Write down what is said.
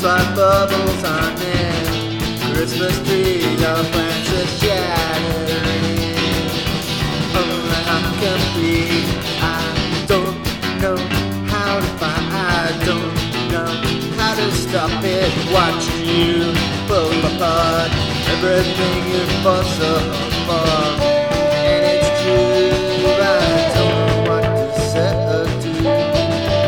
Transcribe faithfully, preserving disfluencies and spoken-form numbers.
like bubbles on it. Christmas trees, our plants are shattering. Oh, how complete. I don't know how to find. I don't know how to stop it. Watching you pull apart everything you fought so hard.